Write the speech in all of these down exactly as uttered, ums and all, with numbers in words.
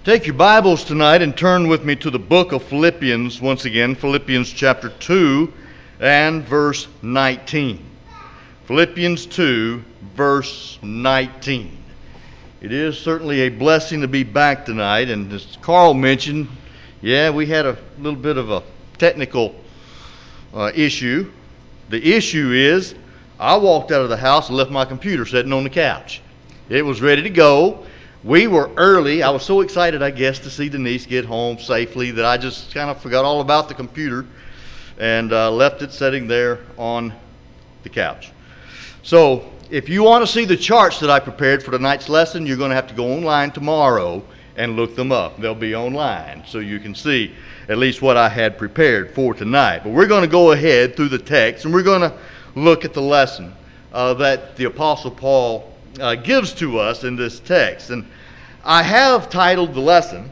Take your Bibles tonight and turn with me to the book of Philippians once again, Philippians chapter two and verse nineteen. Philippians two, verse nineteen. It is certainly a blessing to be back tonight, and as Carl mentioned, yeah, we had a little bit of a technical uh, issue. The issue is, I walked out of the house and left my computer sitting on the couch. It was ready to go. We were early. I was so excited, I guess, to see Denise get home safely that I just kind of forgot all about the computer and uh, left it sitting there on the couch. So if you want to see the charts that I prepared for tonight's lesson, you're going to have to go online tomorrow and look them up. They'll be online so you can see at least what I had prepared for tonight. But we're going to go ahead through the text and we're going to look at the lesson uh, that the Apostle Paul uh, gives to us in this text. And I have titled the lesson,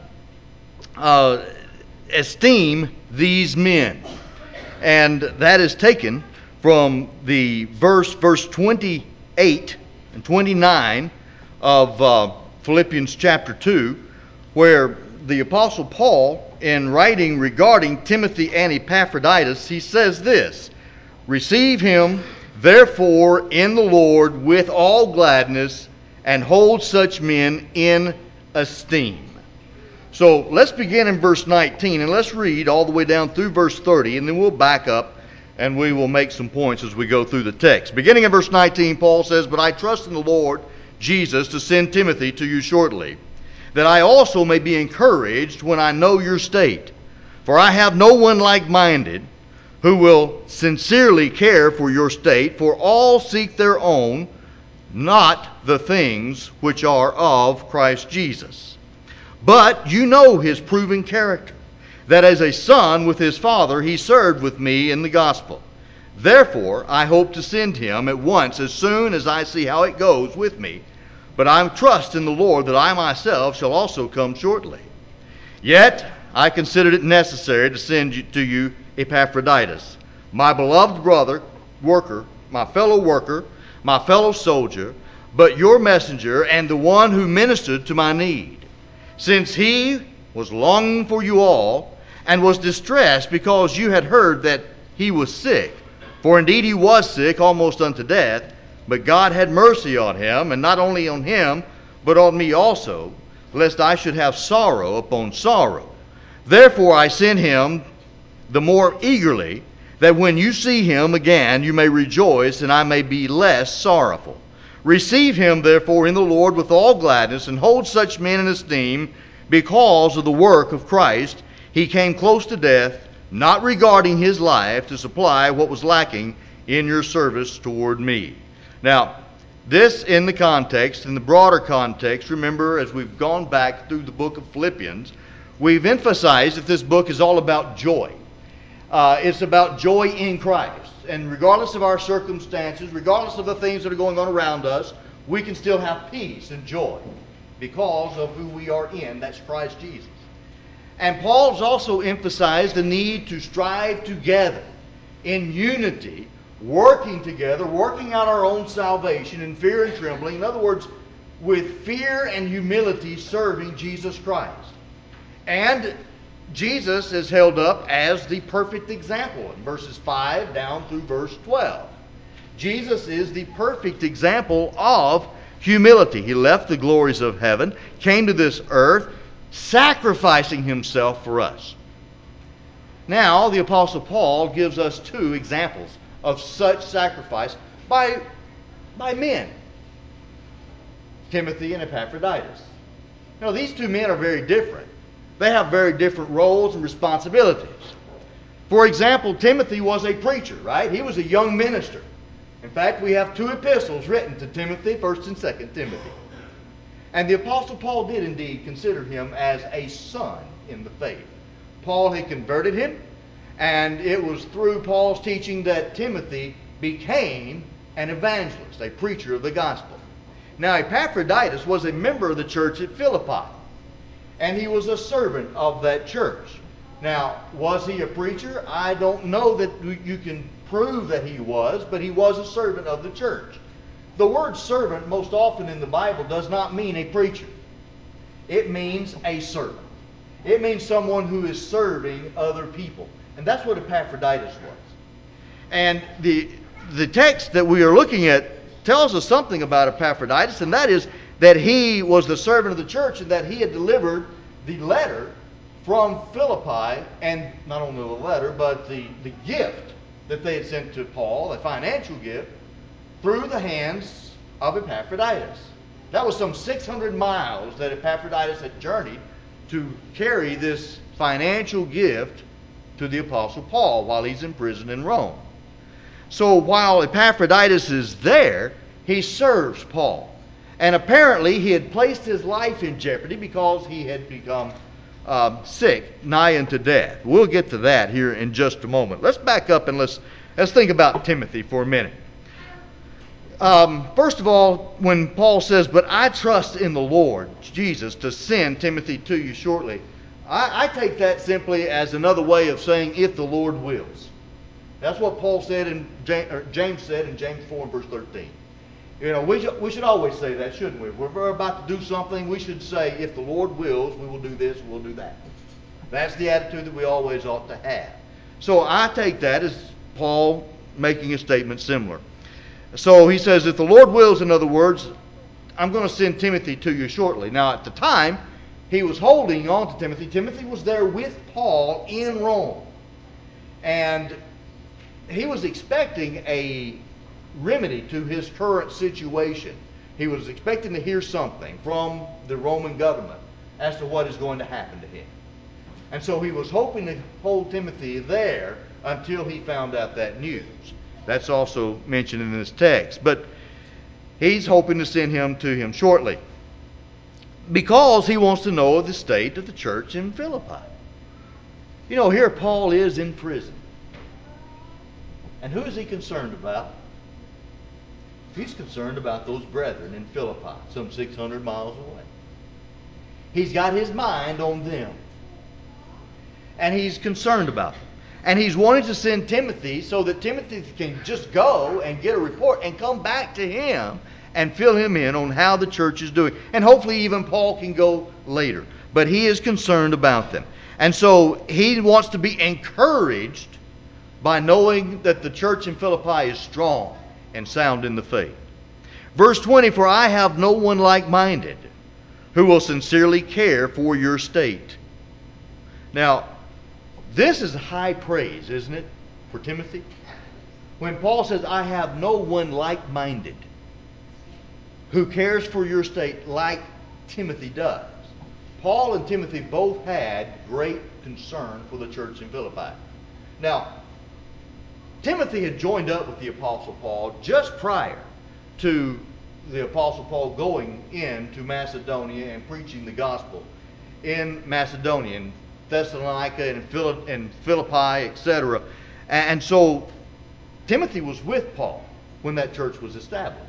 uh, Esteem These Men. And that is taken from the verse, verse twenty-eight and twenty-nine of uh, Philippians chapter two, where the Apostle Paul, in writing regarding Timothy and Epaphroditus, he says this: "Receive him, therefore, in the Lord with all gladness, and hold such men in esteem." So let's begin in verse nineteen, and let's read all the way down through verse thirty, and then we'll back up and we will make some points as we go through the text. Beginning in verse nineteen, Paul says, "But I trust in the Lord Jesus to send Timothy to you shortly, that I also may be encouraged when I know your state. For I have no one like-minded who will sincerely care for your state, for all seek their own, not the things which are of Christ Jesus. But you know his proven character, that as a son with his father he served with me in the gospel. Therefore I hope to send him at once as soon as I see how it goes with me. But I trust in the Lord that I myself shall also come shortly. Yet I considered it necessary to send you, to you Epaphroditus, my beloved brother, worker, my fellow worker, my fellow soldier, but your messenger and the one who ministered to my need, since he was longing for you all and was distressed because you had heard that he was sick. For indeed he was sick almost unto death, but God had mercy on him, and not only on him, but on me also, lest I should have sorrow upon sorrow. Therefore I send him the more eagerly, that when you see him again you may rejoice, and I may be less sorrowful. Receive him therefore in the Lord with all gladness, and hold such men in esteem, because of the work of Christ. He came close to death, not regarding his life, to supply what was lacking in your service toward me." Now, this in the context, in the broader context, remember, as we've gone back through the book of Philippians, we've emphasized that this book is all about joy. Uh, it's about joy in Christ. And regardless of our circumstances, regardless of the things that are going on around us, we can still have peace and joy because of who we are in. That's Christ Jesus. And Paul's also emphasized the need to strive together in unity, working together, working out our own salvation in fear and trembling. In other words, with fear and humility, serving Jesus Christ. And Jesus is held up as the perfect example in verses five down through verse twelve. Jesus is the perfect example of humility. He left the glories of heaven, came to this earth, sacrificing himself for us. Now, the Apostle Paul gives us two examples of such sacrifice by, by men, Timothy and Epaphroditus. Now, these two men are very different. They have very different roles and responsibilities. For example, Timothy was a preacher, right? He was a young minister. In fact, we have two epistles written to Timothy, First and Second Timothy. And the Apostle Paul did indeed consider him as a son in the faith. Paul had converted him, and it was through Paul's teaching that Timothy became an evangelist, a preacher of the gospel. Now, Epaphroditus was a member of the church at Philippi, and he was a servant of that church. Now, was he a preacher? I don't know that you can prove that he was, but he was a servant of the church. The word servant most often in the Bible does not mean a preacher. It means a servant. It means someone who is serving other people. And that's what Epaphroditus was. And the the text that we are looking at tells us something about Epaphroditus, and that is that he was the servant of the church and that he had delivered the letter from Philippi, and not only the letter, but the, the gift that they had sent to Paul, a financial gift, through the hands of Epaphroditus. That was some six hundred miles that Epaphroditus had journeyed to carry this financial gift to the Apostle Paul while he's in prison in Rome. So while Epaphroditus is there, he serves Paul. And apparently he had placed his life in jeopardy because he had become um, sick, nigh unto death. We'll get to that here in just a moment. Let's back up and let's, let's think about Timothy for a minute. Um, first of all, when Paul says, "But I trust in the Lord Jesus to send Timothy to you shortly," I, I take that simply as another way of saying, "if the Lord wills." That's what Paul said in James, or James said in James four and verse thirteen. You know, we should, we should always say that, shouldn't we? If we're about to do something, we should say, "If the Lord wills, we will do this, we'll do that." That's the attitude that we always ought to have. So I take that as Paul making a statement similar. So he says, if the Lord wills, in other words, I'm going to send Timothy to you shortly. Now at the time, he was holding on to Timothy. Timothy was there with Paul in Rome. And he was expecting a remedy to his current situation. He was expecting to hear something from the Roman government as to what is going to happen to him. And so he was hoping to hold Timothy there until he found out that news. That's also mentioned in this text. But he's hoping to send him to him shortly because he wants to know the state of the church in Philippi. You know, here Paul is in prison. And who is he concerned about? He's concerned about those brethren in Philippi, some six hundred miles away. He's got his mind on them. And he's concerned about them. And he's wanting to send Timothy so that Timothy can just go and get a report and come back to him and fill him in on how the church is doing. And hopefully even Paul can go later. But he is concerned about them. And so he wants to be encouraged by knowing that the church in Philippi is strong and sound in the faith. Verse twenty, "For I have no one like-minded who will sincerely care for your state." Now, this is high praise, isn't it, for Timothy? When Paul says, "I have no one like-minded who cares for your state like Timothy does." Paul and Timothy both had great concern for the church in Philippi. Now, Timothy had joined up with the Apostle Paul just prior to the Apostle Paul going into Macedonia and preaching the gospel in Macedonia, in Thessalonica, and in Philippi, et cetera. And so Timothy was with Paul when that church was established.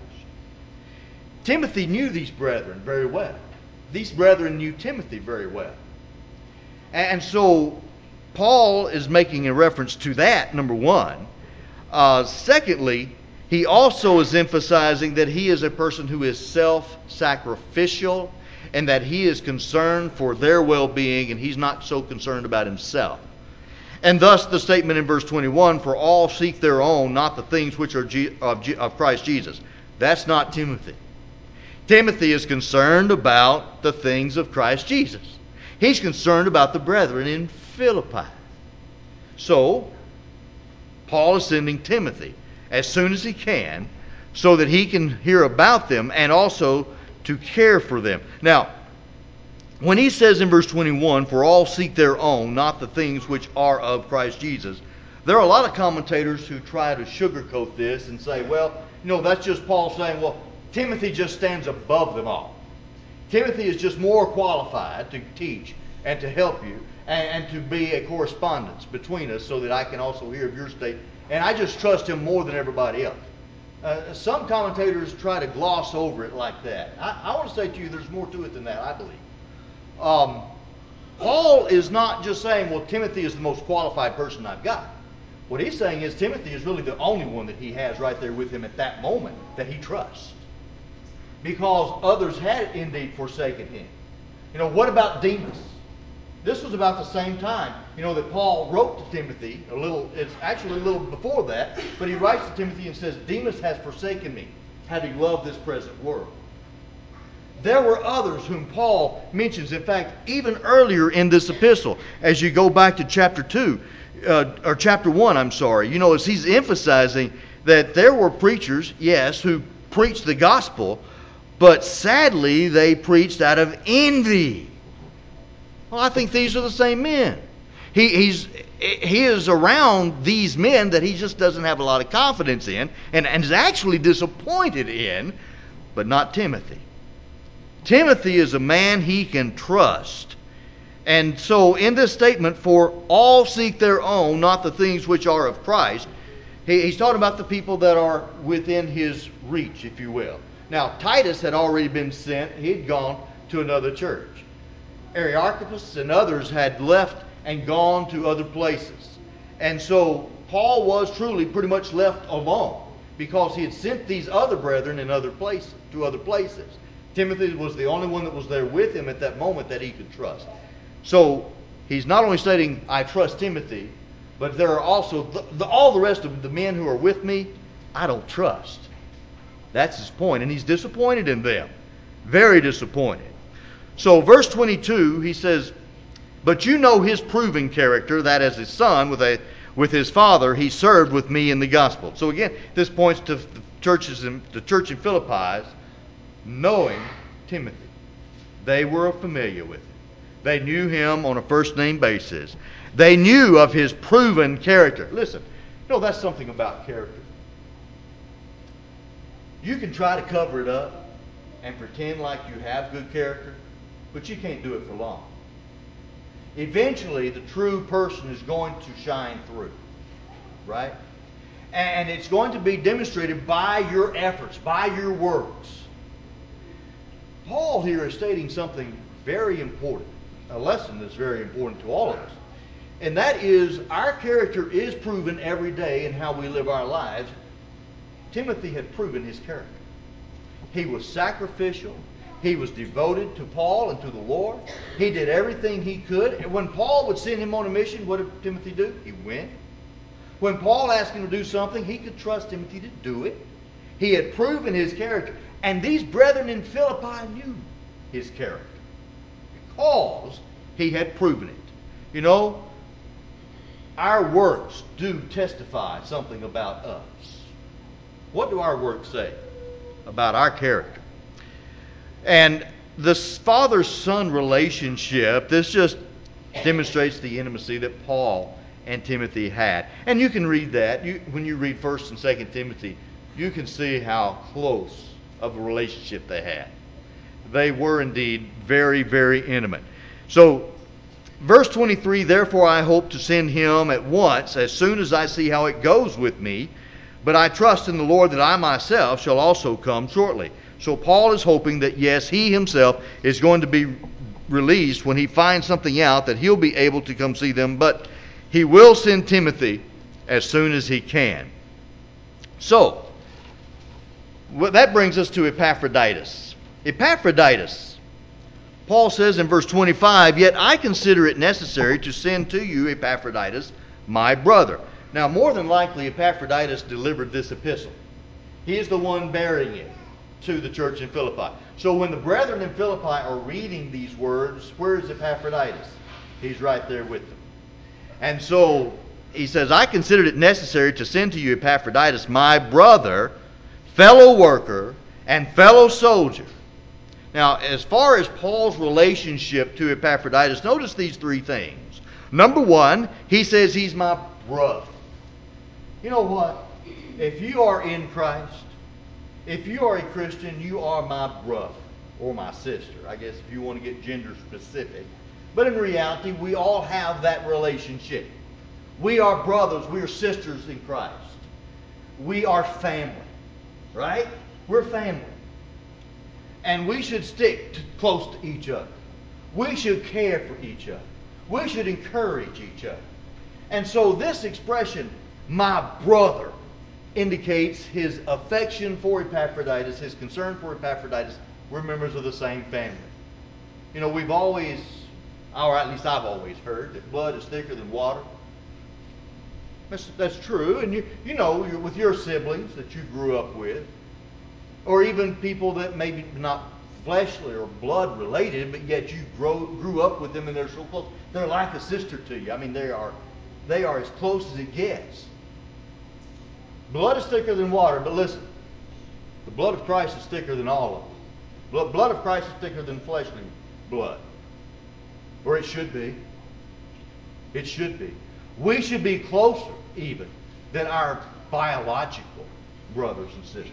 Timothy knew these brethren very well. These brethren knew Timothy very well. And so Paul is making a reference to that, number one. Uh, secondly, he also is emphasizing that he is a person who is self-sacrificial and that he is concerned for their well-being and he's not so concerned about himself. And thus the statement in verse twenty-one, "For all seek their own, not the things which are G- of, G- of Christ Jesus." That's not Timothy. Timothy is concerned about the things of Christ Jesus. He's concerned about the brethren in Philippi. So, Paul is sending Timothy as soon as he can so that he can hear about them and also to care for them. Now, when he says in verse twenty-one, "For all seek their own, not the things which are of Christ Jesus," there are a lot of commentators who try to sugarcoat this and say, well, you know, that's just Paul saying, well, Timothy just stands above them all. Timothy is just more qualified to teach and to help you and, and to be a correspondence between us so that I can also hear of your state. And I just trust him more than everybody else. Uh, some commentators try to gloss over it like that. I, I want to say to you there's more to it than that, I believe. Um, Paul is not just saying, well, Timothy is the most qualified person I've got. What he's saying is Timothy is really the only one that he has right there with him at that moment that he trusts. Because others had indeed forsaken him. You know, what about Demas? This was about the same time, you know, that Paul wrote to Timothy, a little, it's actually a little before that, but he writes to Timothy and says, Demas has forsaken me, having loved this present world. There were others whom Paul mentions, in fact, even earlier in this epistle, as you go back to chapter two, uh, or chapter one, I'm sorry, you know, as he's emphasizing that there were preachers, yes, who preached the gospel, but sadly they preached out of envy. Well, I think these are the same men. He, he's, he is around these men that he just doesn't have a lot of confidence in, and, and is actually disappointed in, but not Timothy. Timothy is a man he can trust. And so in this statement, for all seek their own, not the things which are of Christ, he, he's talking about the people that are within his reach, if you will. Now, Titus had already been sent. He had gone to another church. Aristarchus and others had left and gone to other places. And so Paul was truly pretty much left alone because he had sent these other brethren in other places, to other places. Timothy was the only one that was there with him at that moment that he could trust. So he's not only stating, I trust Timothy, but there are also the, the, all the rest of the men who are with me, I don't trust. That's his point, and he's disappointed in them. Very disappointed. So verse twenty-two, he says, but you know his proven character, that as his son with a with his father, he served with me in the gospel. So again, this points to the churches in the church in Philippi knowing Timothy. They were familiar with him. They knew him on a first name basis. They knew of his proven character. Listen, you know that's something about character. You can try to cover it up and pretend like you have good character, but you can't do it for long. Eventually, the true person is going to shine through, right? And it's going to be demonstrated by your efforts, by your works. Paul here is stating something very important, a lesson that's very important to all of us. And that is, our character is proven every day in how we live our lives. Timothy had proven his character. He was sacrificial. He was devoted to Paul and to the Lord. He did everything he could. And when Paul would send him on a mission, what did Timothy do? He went. When Paul asked him to do something, he could trust Timothy to do it. He had proven his character. And these brethren in Philippi knew his character because he had proven it. You know, our works do testify something about us. What do our works say about our character? And this father-son relationship, this just demonstrates the intimacy that Paul and Timothy had. And you can read that. You, when you read First and Second Timothy, you can see how close of a relationship they had. They were indeed very, very intimate. So, verse twenty-three, therefore I hope to send him at once, as soon as I see how it goes with me. But I trust in the Lord that I myself shall also come shortly. So Paul is hoping that, yes, he himself is going to be released when he finds something out, that he'll be able to come see them. But he will send Timothy as soon as he can. So, well, that brings us to Epaphroditus. Epaphroditus. Paul says in verse twenty-five, yet I consider it necessary to send to you Epaphroditus, my brother. Now, more than likely, Epaphroditus delivered this epistle. He is the one bearing it to the church in Philippi. So when the brethren in Philippi are reading these words, where is Epaphroditus? He's right there with them. And so he says, I considered it necessary to send to you Epaphroditus, my brother, fellow worker, and fellow soldier. Now, as far as Paul's relationship to Epaphroditus, notice these three things. Number one, he says he's my brother. You know what? If you are in Christ, if you are a Christian, you are my brother or my sister. I guess if you want to get gender specific. But in reality, we all have that relationship. We are brothers. We are sisters in Christ. We are family. Right? We're family. And we should stick to, close to each other. We should care for each other. We should encourage each other. And so this expression, my brother, indicates his affection for Epaphroditus, his concern for Epaphroditus. We're members of the same family. You know, we've always, or at least I've always heard, that blood is thicker than water. That's, that's true. And you, you know, you're with your siblings that you grew up with, or even people that maybe not fleshly or blood related, but yet you grow, grew up with them and they're so close. They're like a sister to you. I mean, they are, they are as close as it gets. Blood is thicker than water, but listen, the blood of Christ is thicker than all of them. Blood, blood of Christ is thicker than fleshly blood. Or it should be. It should be. We should be closer even than our biological brothers and sisters.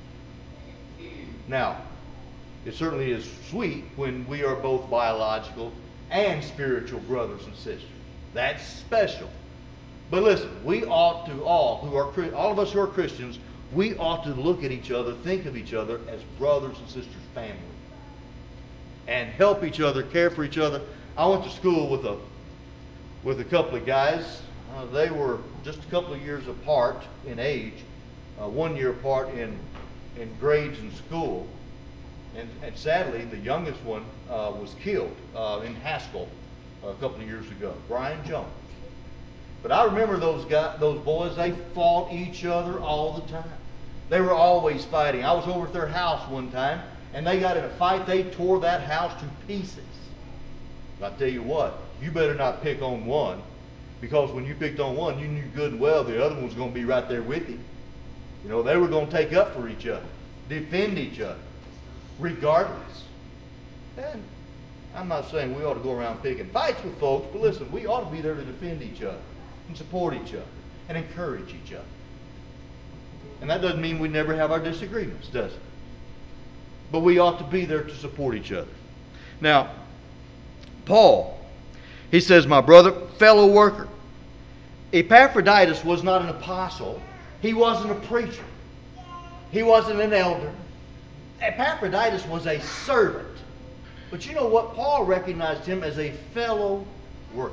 Now, it certainly is sweet when we are both biological and spiritual brothers and sisters. That's special. But listen, we ought to all, who are all of us who are Christians, we ought to look at each other, think of each other as brothers and sisters, family, and help each other, care for each other. I went to school with a with a couple of guys. Uh, they were just a couple of years apart in age, uh, one year apart in in grades in school, and, and sadly, the youngest one uh, was killed uh, in Haskell a couple of years ago. Brian Jones. But I remember those guys, those boys. They fought each other all the time. They were always fighting. I was over at their house one time, and they got in a fight. They tore that house to pieces. But I tell you what, you better not pick on one, because when you picked on one, you knew good and well the other one was going to be right there with you. You know, they were going to take up for each other, defend each other, regardless. And I'm not saying we ought to go around picking fights with folks, but listen, we ought to be there to defend each other and support each other and encourage each other. And that doesn't mean we never have our disagreements, does it? But we ought to be there to support each other. Now, Paul, he says, my brother, fellow worker. Epaphroditus was not an apostle. He wasn't a preacher. He wasn't an elder. Epaphroditus was a servant. But you know what? Paul recognized him as a fellow worker.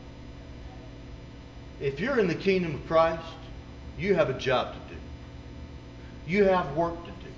If you're in the kingdom of Christ, you have a job to do. You have work to do.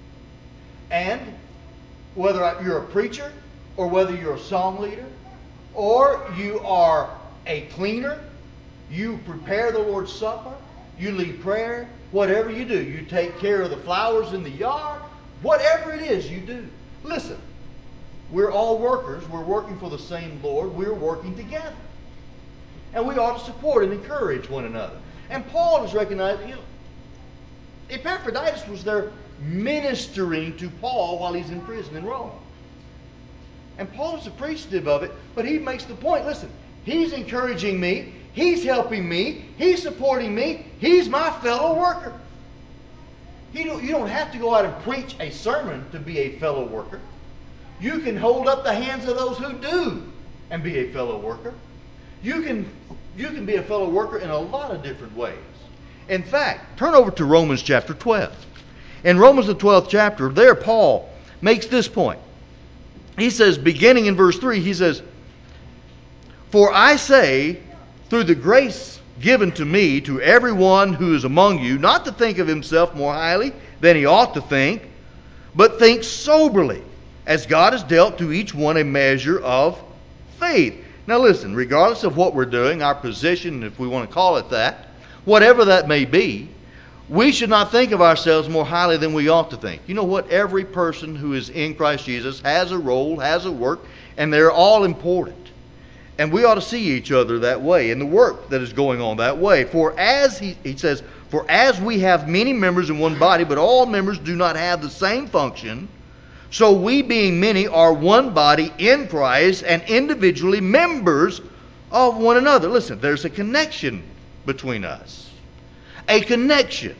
And whether you're a preacher, or whether you're a song leader, or you are a cleaner, you prepare the Lord's Supper, you lead prayer, whatever you do, you take care of the flowers in the yard, whatever it is you do. Listen, we're all workers. We're working for the same Lord. We're working together. And we ought to support and encourage one another. And Paul is recognized, you know, Epaphroditus was there ministering to Paul while he's in prison in Rome. And Paul is appreciative of it, but he makes the point, listen, he's encouraging me, he's helping me, he's supporting me, he's my fellow worker. You don't, you don't have to go out and preach a sermon to be a fellow worker. You can hold up the hands of those who do and be a fellow worker. You can, you can be a fellow worker in a lot of different ways. In fact, turn over to Romans chapter twelve. In Romans the twelfth chapter, there Paul makes this point. He says, beginning in verse three, he says, for I say, through the grace given to me, to everyone who is among you, not to think of himself more highly than he ought to think, but think soberly, as God has dealt to each one a measure of faith. Now listen, regardless of what we're doing, our position, if we want to call it that, whatever that may be, we should not think of ourselves more highly than we ought to think. You know what? Every person who is in Christ Jesus has a role, has a work, and they're all important. And we ought to see each other that way, and the work that is going on that way. For as, he, he says, for as we have many members in one body, but all members do not have the same function, so we being many are one body in Christ, and individually members of one another. Listen, there's a connection between us. A connection.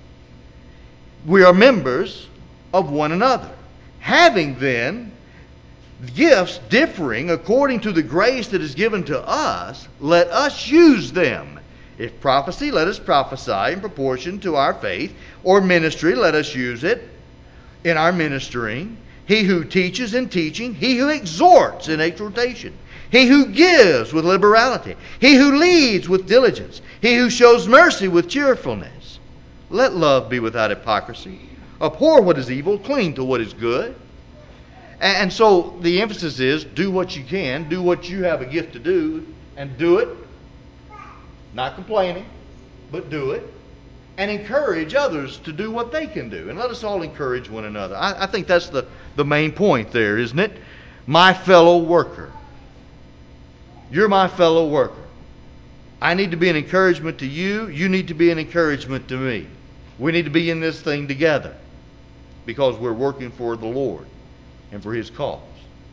We are members of one another. Having then gifts differing according to the grace that is given to us, let us use them. If prophecy, let us prophesy in proportion to our faith. Or ministry, let us use it in our ministering. He who teaches in teaching. He who exhorts in exhortation. He who gives with liberality. He who leads with diligence. He who shows mercy with cheerfulness. Let love be without hypocrisy. Abhor what is evil. Cling to what is good. And so the emphasis is do what you can, do what you have a gift to do, and do it. Not complaining, but do it. And encourage others to do what they can do. And let us all encourage one another. I, I think that's the, the main point there, isn't it? My fellow worker. You're my fellow worker. I need to be an encouragement to you. You need to be an encouragement to me. We need to be in this thing together because we're working for the Lord and for His cause.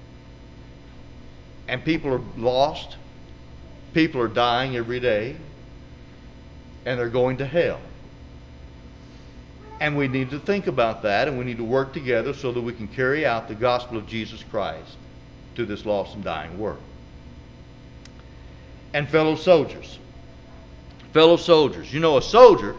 And people are lost. People are dying every day. And they're going to hell. And we need to think about that, and we need to work together so that we can carry out the gospel of Jesus Christ to this lost and dying world. And fellow soldiers. Fellow soldiers. You know, a soldier,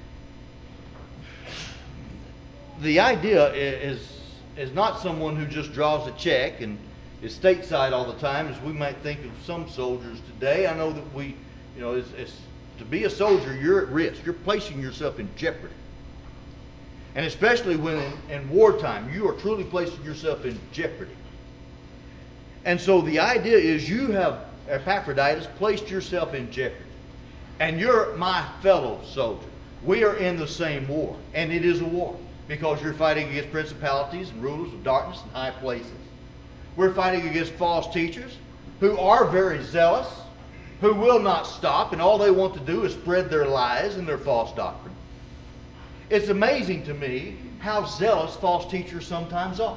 the idea is, is not someone who just draws a check and is stateside all the time, as we might think of some soldiers today. I know that we, you know, it's, it's, to be a soldier, you're at risk. You're placing yourself in jeopardy. And especially when in, in wartime, you are truly placing yourself in jeopardy. And so the idea is you have, Epaphroditus, placed yourself in jeopardy. And you're my fellow soldier. We are in the same war. And it is a war. Because you're fighting against principalities and rulers of darkness in high places. We're fighting against false teachers who are very zealous, who will not stop, and all they want to do is spread their lies and their false doctrine. It's amazing to me how zealous false teachers sometimes are.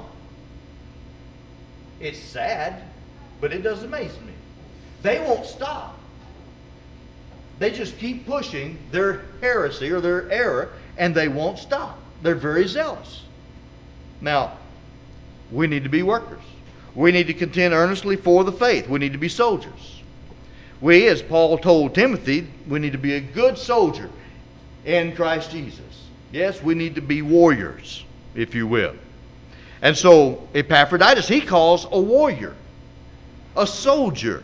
It's sad, but it does amaze me. They won't stop. They just keep pushing their heresy or their error, and they won't stop. They're very zealous. Now, we need to be workers. We need to contend earnestly for the faith. We need to be soldiers. We, as Paul told Timothy, we need to be a good soldier in Christ Jesus. Yes, we need to be warriors, if you will. And so Epaphroditus, he calls a warrior, a soldier.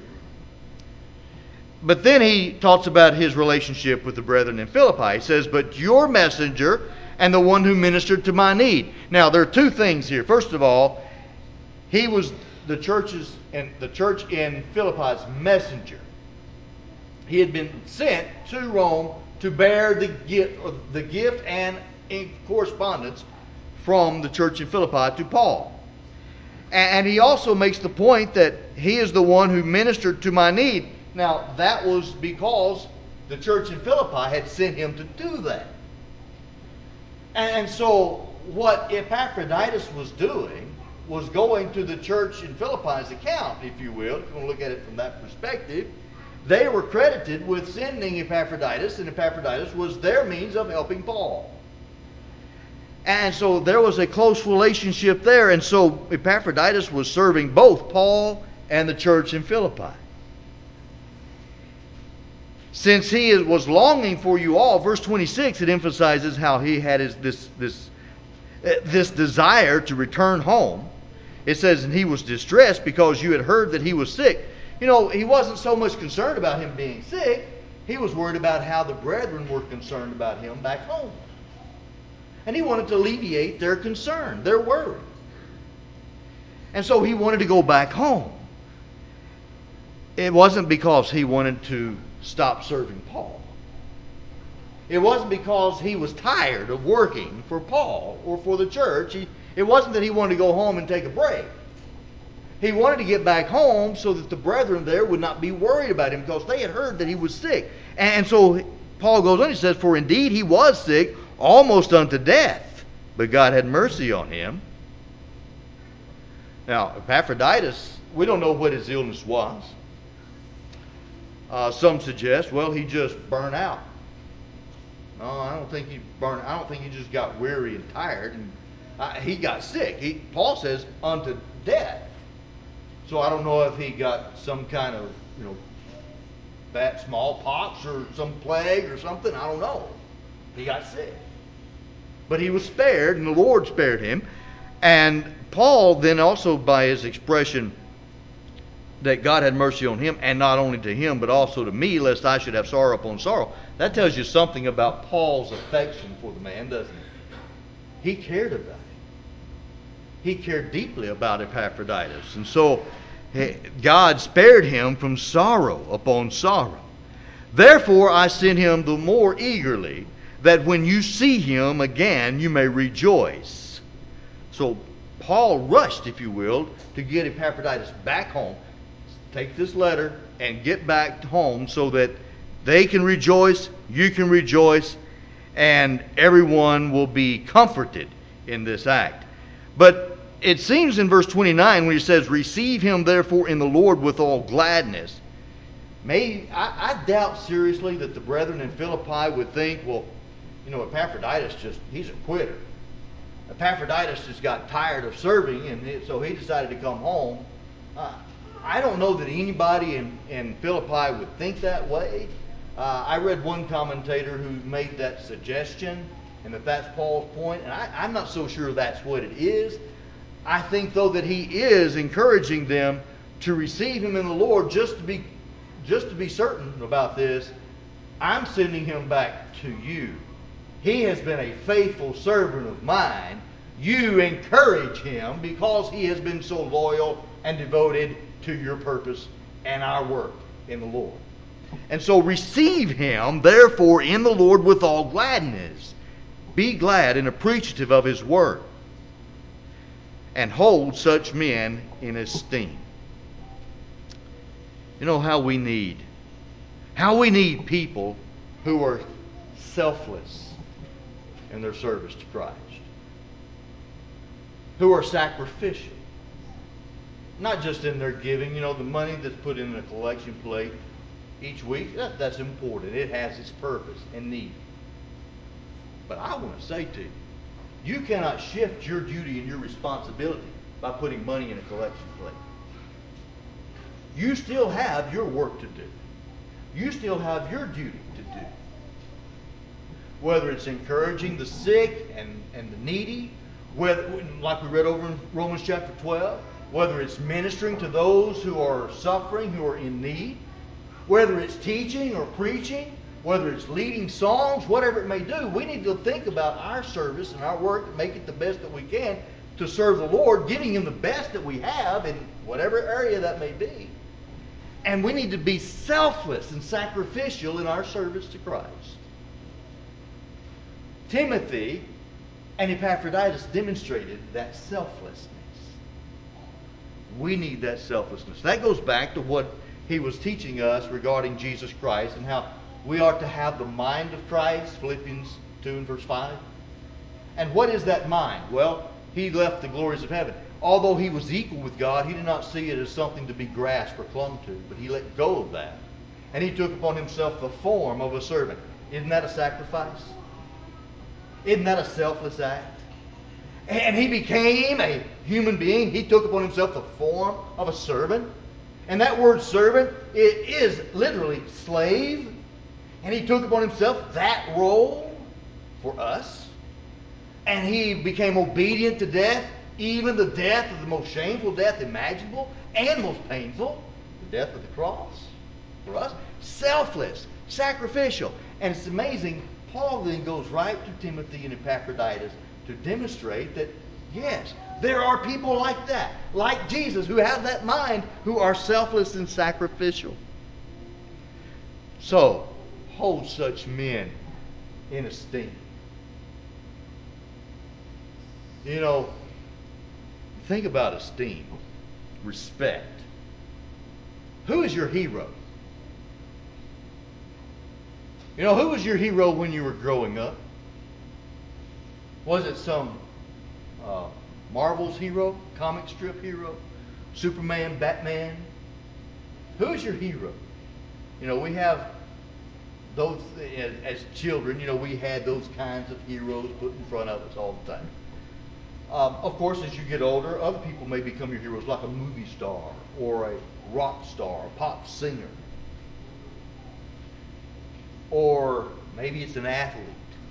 But then he talks about his relationship with the brethren in Philippi. He says, but your messenger and the one who ministered to my need. Now, there are two things here. First of all, he was the church's and the church in Philippi's messenger. He had been sent to Rome to bear the gift, the gift and in correspondence from the church in Philippi to Paul. And he also makes the point that he is the one who ministered to my need. Now, that was because the church in Philippi had sent him to do that. And so what Epaphroditus was doing was going to the church in Philippi's account, if you will, if you want to look at it from that perspective. They were credited with sending Epaphroditus, and Epaphroditus was their means of helping Paul. And so there was a close relationship there, and so Epaphroditus was serving both Paul and the church in Philippi. Since he was longing for you all, verse twenty-six, it emphasizes how he had his, this, this, this desire to return home. It says, and he was distressed because you had heard that he was sick. You know, he wasn't so much concerned about him being sick. He was worried about how the brethren were concerned about him back home. And he wanted to alleviate their concern, their worry. And so he wanted to go back home. It wasn't because he wanted to stop serving Paul. It wasn't because he was tired of working for Paul or for the church. He, it wasn't that he wanted to go home and take a break. He wanted to get back home so that the brethren there would not be worried about him because they had heard that he was sick. And so Paul goes on, he says, for indeed he was sick, almost unto death, but God had mercy on him. Now, Epaphroditus, we don't know what his illness was. Uh, some suggest, well, he just burned out. No, I don't think he burned. I don't think he just got weary and tired, and uh, he got sick. He, Paul says unto death. So I don't know if he got some kind of, you know, bad smallpox or some plague or something. I don't know. He got sick, but he was spared, and the Lord spared him. And Paul then also, by his expression that God had mercy on him, and not only to him, but also to me, lest I should have sorrow upon sorrow. That tells you something about Paul's affection for the man, doesn't it? He cared about him. he cared deeply about Epaphroditus. And so God spared him from sorrow upon sorrow. Therefore I sent him the more eagerly, that when you see him again, you may rejoice. So Paul rushed, if you will, to get Epaphroditus back home. Take this letter and get back home so that they can rejoice, you can rejoice, and everyone will be comforted in this act. But it seems in verse twenty-nine when he says, receive him therefore in the Lord with all gladness. May, I, I doubt seriously that the brethren in Philippi would think, well, you know, Epaphroditus just, he's a quitter. Epaphroditus just got tired of serving, and so he decided to come home. Uh, I don't know that anybody in, in Philippi would think that way. Uh, I read one commentator who made that suggestion, and that that's Paul's point, and I, I'm not so sure that's what it is. I think, though, that he is encouraging them to receive him in the Lord. Just to be, just to be certain about this, I'm sending him back to you. He has been a faithful servant of mine. You encourage him because he has been so loyal and devoted to your purpose and our work in the Lord. And so receive him, therefore, in the Lord with all gladness. Be glad and appreciative of his word, and hold such men in esteem. You know how we need, how we need people who are selfless in their service to Christ, who are sacrificial, not just in their giving. You know, the money that's put in a collection plate each week, that, that's important. It has its purpose and need. But I want to say to you, you cannot shift your duty and your responsibility by putting money in a collection plate. You still have your work to do. You still have your duty to do. Whether it's encouraging the sick and, and the needy, whether, like we read over in Romans chapter twelve, whether it's ministering to those who are suffering, who are in need, whether it's teaching or preaching, whether it's leading songs, whatever it may do, we need to think about our service and our work and make it the best that we can to serve the Lord, giving him the best that we have in whatever area that may be. And we need to be selfless and sacrificial in our service to Christ. Timothy and Epaphroditus demonstrated that selflessness. We need that selflessness. That goes back to what he was teaching us regarding Jesus Christ and how we are to have the mind of Christ, Philippians two and verse five. And what is that mind? Well, he left the glories of heaven. Although he was equal with God, he did not see it as something to be grasped or clung to, but he let go of that. And he took upon himself the form of a servant. Isn't that a sacrifice? Isn't that a selfless act? And he became a human being. He took upon himself the form of a servant. And that word servant, it is literally slave. And he took upon himself that role for us. And he became obedient to death, even the death of the most shameful death imaginable and most painful, the death of the cross for us. Selfless, sacrificial. And it's amazing, Paul then goes right to Timothy and Epaphroditus to demonstrate that, yes, there are people like that, like Jesus, who have that mind, who are selfless and sacrificial. So, hold such men in esteem. You know, think about esteem, respect. Who is your hero? You know, who was your hero when you were growing up? Was it some uh, Marvel's hero, comic strip hero, Superman, Batman? Who's your hero? You know, we have those, as, as children, you know, we had those kinds of heroes put in front of us all the time. Um, of course, as you get older, other people may become your heroes, like a movie star or a rock star, a pop singer. Or maybe it's an athlete.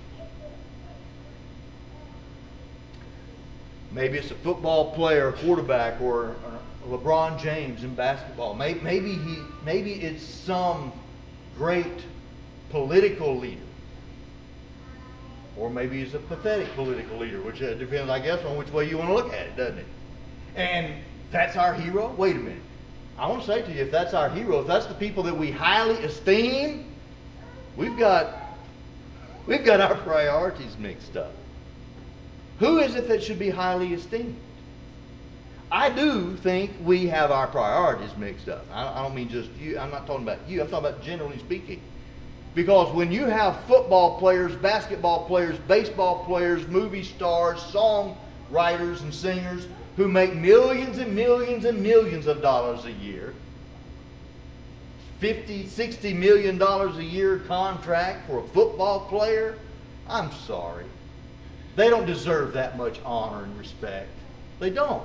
Maybe it's a football player, quarterback, or LeBron James in basketball. Maybe, maybe he, maybe it's some great political leader Or maybe he's a pathetic political leader, which uh, depends, I guess, on which way you want to look at it, doesn't it? And that's our hero? Wait a minute. I want to say to you, if that's our hero, if that's the people that we highly esteem, we've got we've got our priorities mixed up. Who is it that should be highly esteemed? I do think we have our priorities mixed up. I, I don't mean just you. I'm not talking about you. I'm talking about generally speaking. Because when you have football players, basketball players, baseball players, movie stars, songwriters and singers who make millions and millions and millions of dollars a year, fifty, sixty million dollars a year contract for a football player, I'm sorry. They don't deserve that much honor and respect. They don't.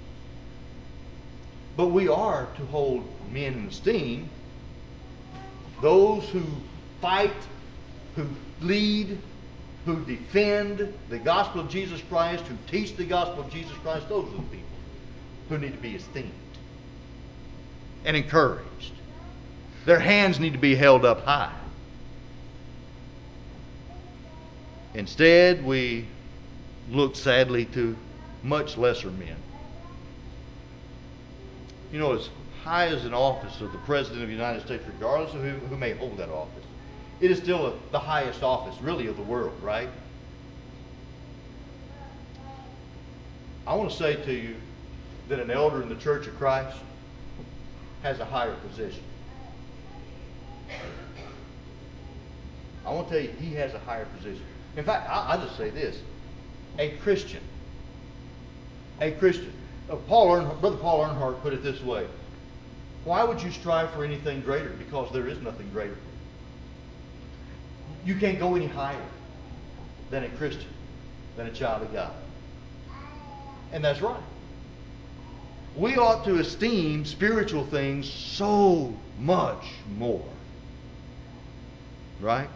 But we are to hold men in esteem, those who fight, who lead, who defend the gospel of Jesus Christ, who teach the gospel of Jesus Christ. Those are the people who need to be esteemed and encouraged. Their hands need to be held up high. Instead, we look sadly to much lesser men. You know, as high as an office of the President of the United States, regardless of who, who may hold that office, it is still a, the highest office, really, of the world, right? I want to say to you that an elder in the Church of Christ has a higher position. I want to tell you, he has a higher position. In fact, I, I'll just say this. A Christian, a Christian, uh, Paul Earnhardt, Brother Paul Earnhardt put it this way. Why would you strive for anything greater? Because there is nothing greater. You can't go any higher than a Christian, than a child of God. And that's right. We ought to esteem spiritual things so much more. Right?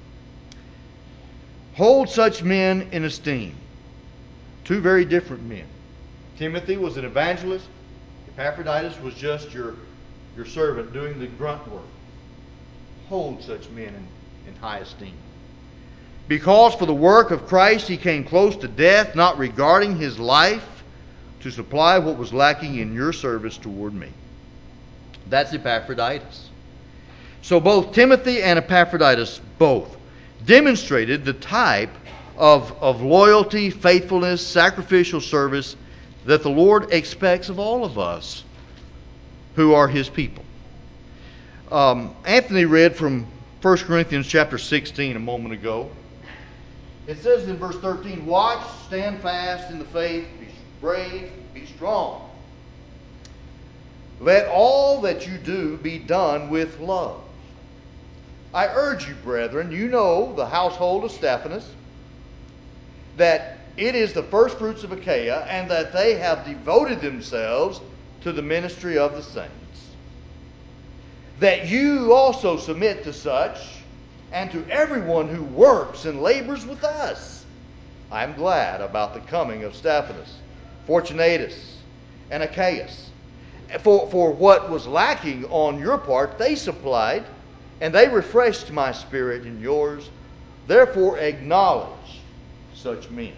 Hold such men in esteem. Two very different men. Timothy was an evangelist. Epaphroditus was just your, your servant doing the grunt work. Hold such men in, in high esteem. Because for the work of Christ he came close to death, not regarding his life, to supply what was lacking in your service toward me. That's Epaphroditus. So both Timothy and Epaphroditus both demonstrated the type of, of loyalty, faithfulness, sacrificial service that the Lord expects of all of us who are his people. Um, Anthony read from First Corinthians chapter sixteen a moment ago. It says in verse thirteen, watch, stand fast in the faith, be brave, be strong. Let all that you do be done with love. I urge you, brethren, you know the household of Stephanas, that it is the first fruits of Achaia, and that they have devoted themselves to the ministry of the saints. That you also submit to such, and to everyone who works and labors with us. I am glad about the coming of Stephanas, Fortunatus, and Achaeus. For, for what was lacking on your part, they supplied, and they refreshed my spirit and yours. Therefore acknowledge such men.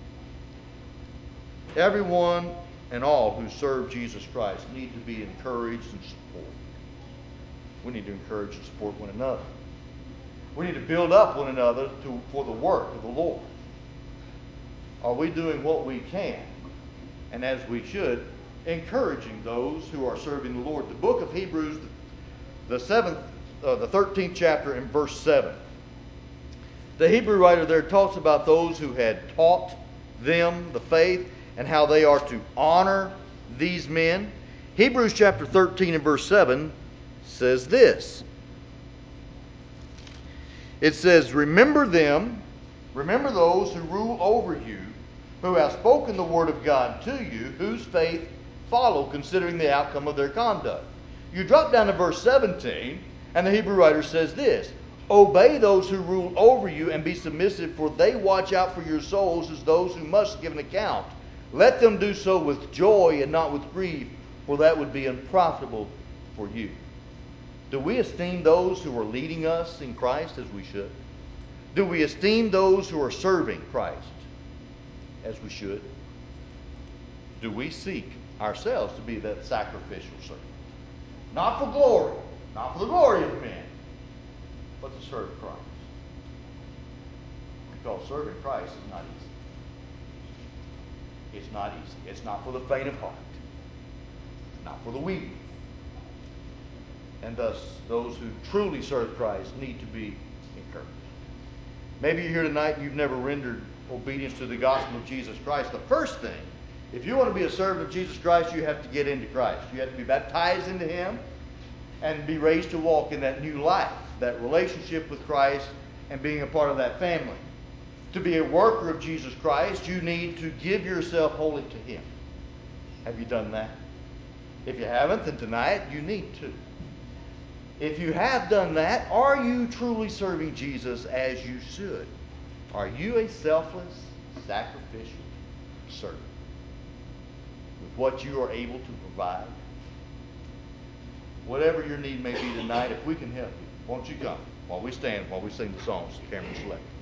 Everyone and all who serve Jesus Christ need to be encouraged and supported. We need to encourage and support one another. We need to build up one another to, for the work of the Lord. Are we doing what we can, and as we should, encouraging those who are serving the Lord? The book of Hebrews, the seventh, uh, the thirteenth chapter, in verse seven. The Hebrew writer there talks about those who had taught them the faith and how they are to honor these men. Hebrews chapter thirteen and verse seven says this. It says, remember them, remember those who rule over you, who have spoken the word of God to you, whose faith follow, considering the outcome of their conduct. You drop down to verse seventeen, and the Hebrew writer says this, obey those who rule over you and be submissive, for they watch out for your souls as those who must give an account. Let them do so with joy and not with grief, for that would be unprofitable for you. Do we esteem those who are leading us in Christ as we should? Do we esteem those who are serving Christ as we should? Do we seek ourselves to be that sacrificial servant? Not for glory, not for the glory of men, but to serve Christ. Because serving Christ is not easy. It's not easy. It's not for the faint of heart. Not for the weak. And thus, those who truly serve Christ need to be encouraged. Maybe you're here tonight and you've never rendered obedience to the gospel of Jesus Christ. The first thing, if you want to be a servant of Jesus Christ, you have to get into Christ. You have to be baptized into Him and be raised to walk in that new life, that relationship with Christ and being a part of that family. To be a worker of Jesus Christ, you need to give yourself wholly to Him. Have you done that? If you haven't, then tonight you need to. If you have done that, are you truly serving Jesus as you should? Are you a selfless, sacrificial servant? With what you are able to provide? Whatever your need may be tonight, if we can help you, won't you come while we stand, while we sing the songs Cameron selected.